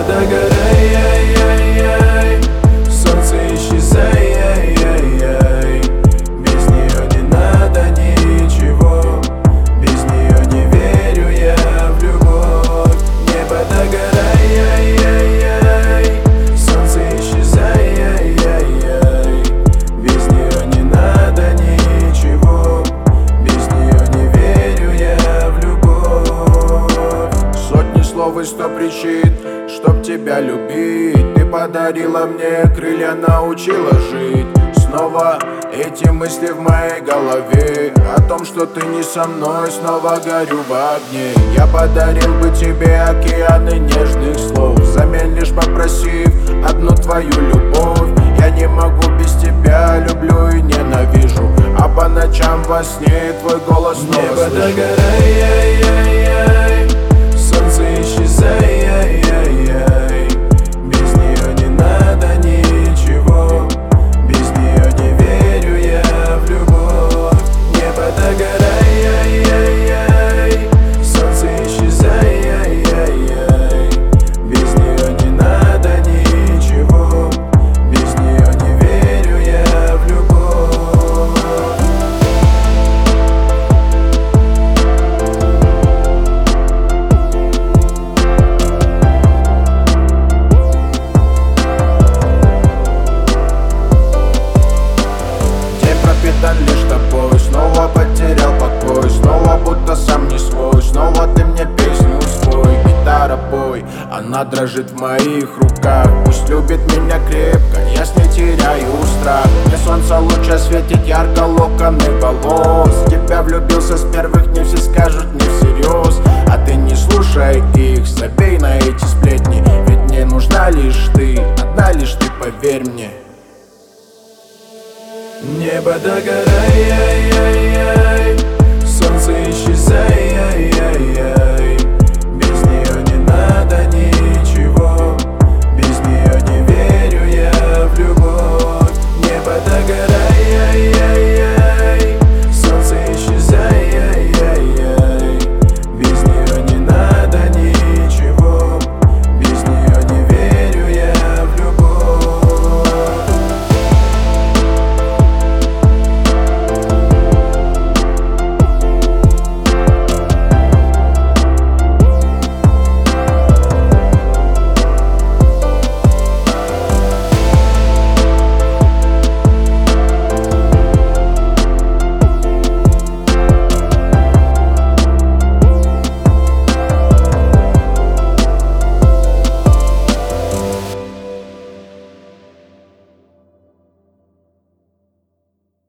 догорай, солнце исчезай, без нее не надо ничего, без нее не верю я в любовь. Небо догорай, солнце исчезай, без нее не надо ничего, без нее не верю я в любовь. Сотни слов и 100 причин, чтоб тебя любить. Ты подарила мне крылья, научила жить. Снова эти мысли в моей голове о том, что ты не со мной, снова горю в огне. Я подарил бы тебе океаны нежных слов, взамен лишь попросив одну твою любовь. Я не могу без тебя, люблю и ненавижу, а по ночам во сне твой голос снова Небо слышу. догорай, Солнце исчезай, без нее не надо ничего, без нее не верю я в любовь. Небо догорай, солнце исчезай, без нее не надо ничего, без нее не верю я в любовь. Пропитан лишь тобой, снова потерял покой, снова будто сам не свой, снова ты мне песню свой. Гитара бой, она дрожит в моих руках, пусть любит меня крепко, я с ней теряю страх. Мне солнце лучше светит ярко, локоны волос. В тебя влюбился с первых дней, все скажут не всерьез, а ты не слушай их, забей на эти сплетни, ведь мне нужна лишь ты, одна лишь ты, поверь мне. небо догорай, Солнце исчезай,